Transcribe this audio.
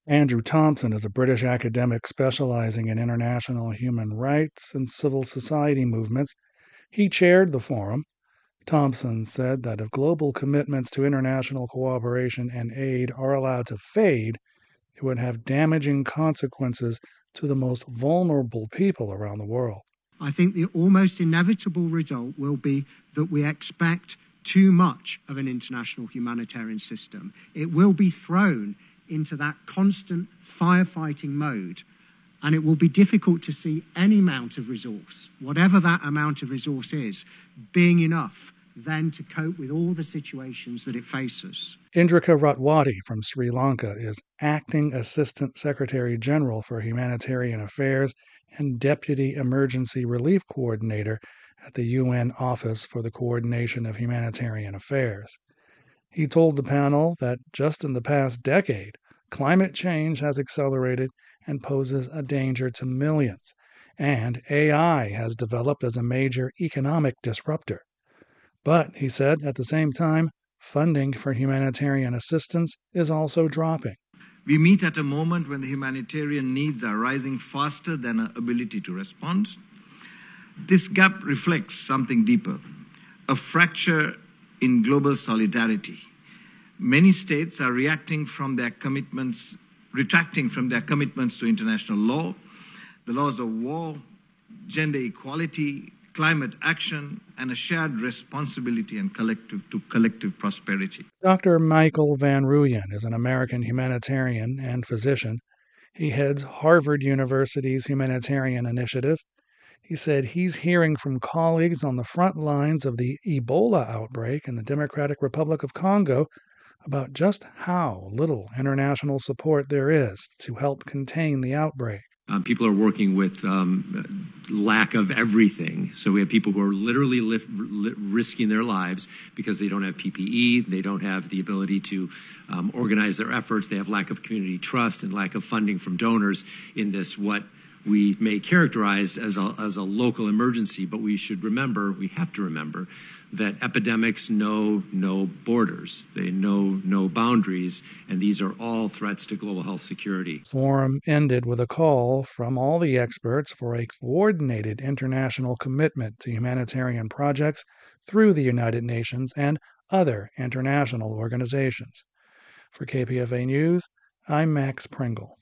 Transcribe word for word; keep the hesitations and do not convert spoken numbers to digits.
Andrew Thompson is a British academic specializing in international human rights and civil society movements. He chaired the forum. Thompson said that if global commitments to international cooperation and aid are allowed to fade, it would have damaging consequences to the most vulnerable people around the world. I think the almost inevitable result will be that we expect too much of an international humanitarian system. It will be thrown into that constant firefighting mode, and it will be difficult to see any amount of resource, whatever that amount of resource is, being enough then to cope with all the situations that it faces. Indrika Ratwati from Sri Lanka is Acting Assistant Secretary General for Humanitarian Affairs and Deputy Emergency Relief Coordinator at the U N Office for the Coordination of Humanitarian Affairs. He told the panel that just in the past decade, climate change has accelerated and poses a danger to millions, and A I has developed as a major economic disruptor. But, he said, at the same time, funding for humanitarian assistance is also dropping. We meet at a moment when the humanitarian needs are rising faster than our ability to respond. This gap reflects something deeper, a fracture in global solidarity. Many states are reacting from their commitments, retracting from their commitments to international law, the laws of war, gender equality, climate action, and a shared responsibility and collective to collective prosperity. Doctor Michael Van Rooyen is an American humanitarian and physician. He heads Harvard University's Humanitarian Initiative. He said he's hearing from colleagues on the front lines of the Ebola outbreak in the Democratic Republic of Congo about just how little international support there is to help contain the outbreak. Uh, people are working with um, lack of everything. So we have people who are literally li- li- risking their lives because they don't have P P E, they don't have the ability to um, organize their efforts, they have lack of community trust and lack of funding from donors in this what we may characterize as a, as a local emergency. But we should remember, we have to remember, that epidemics know no borders, they know no boundaries, and these are all threats to global health security. Forum ended with a call from all the experts for a coordinated international commitment to humanitarian projects through the United Nations and other international organizations. For K P F A News, I'm Max Pringle.